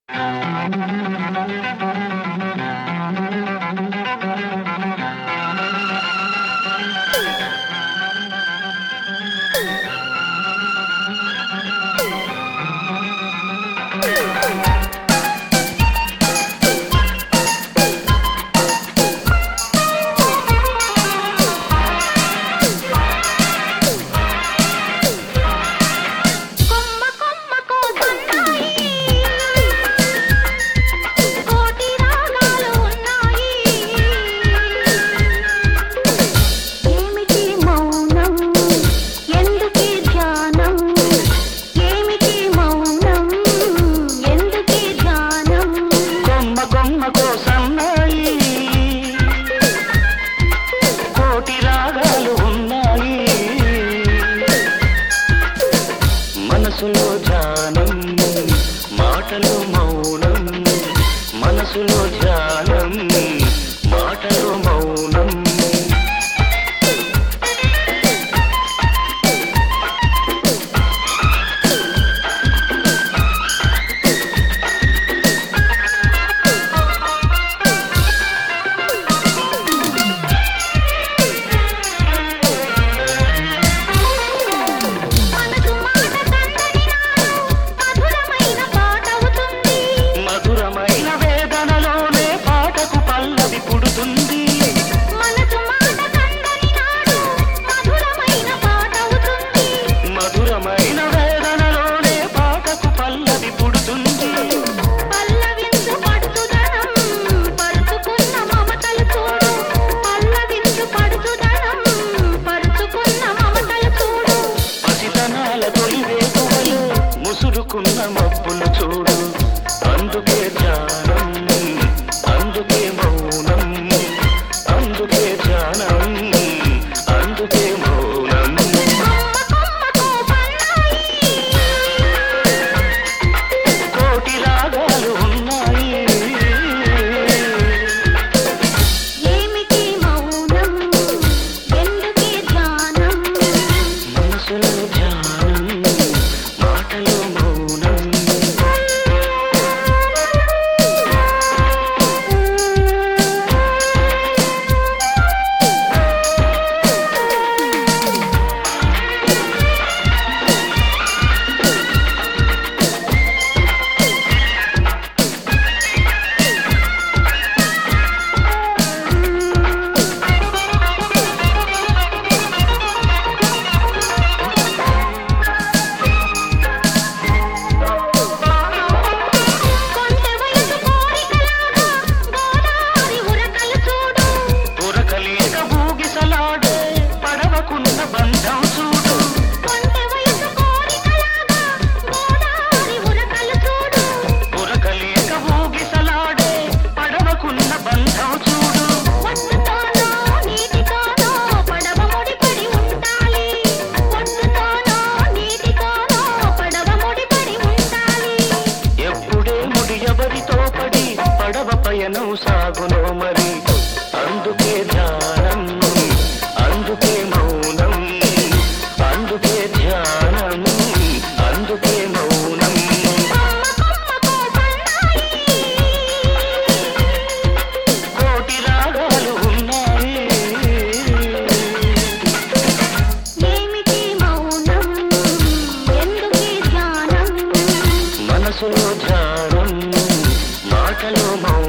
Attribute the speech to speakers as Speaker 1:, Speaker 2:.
Speaker 1: మనసులో ధ్యానం మాటలు మౌనం మనసులో ధ్యానం మాటలు మౌనం ముసురుకున్న మబ్బులు చూడు అందుకే ధ్యానం అందుకే మౌనం అందుకే ధ్యానం అందుకే మౌనం కోటి రాగాలు ఉన్నాయి
Speaker 2: ఏమిటి మౌనం ఎందుకే ధ్యానం
Speaker 1: మనసులో ధ్యానం మాటలు మౌనం పయనం సాగును మరి అందుకే ధ్యానం అందుకే మౌనం అందుకే ధ్యానం అందుకే మౌనం కోటి రాగాలు ఉన్నాయి
Speaker 2: ఏమిటి మౌనం ఎందుకే ధ్యానం
Speaker 1: మనసులో ధ్యానం మాటలు మౌనం